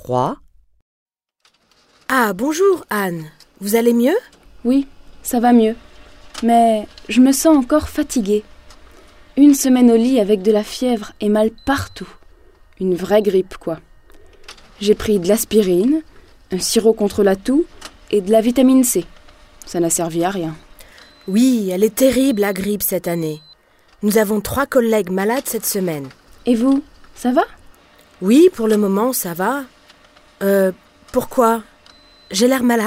3. Ah, bonjour Anne. Vous allez mieux ? Oui, ça va mieux. Mais je me sens encore fatiguée. Une semaine au lit avec de la fièvre et mal partout. Une vraie grippe, quoi. J'ai pris de l'aspirine, un sirop contre la toux et de la vitamine C. Ça n'a servi à rien. Oui, elle est terrible la grippe cette année. Nous avons 3 collègues malades cette semaine. Et vous, ça va ? Oui, pour le moment, ça va. Pourquoi ? J'ai l'air malade ?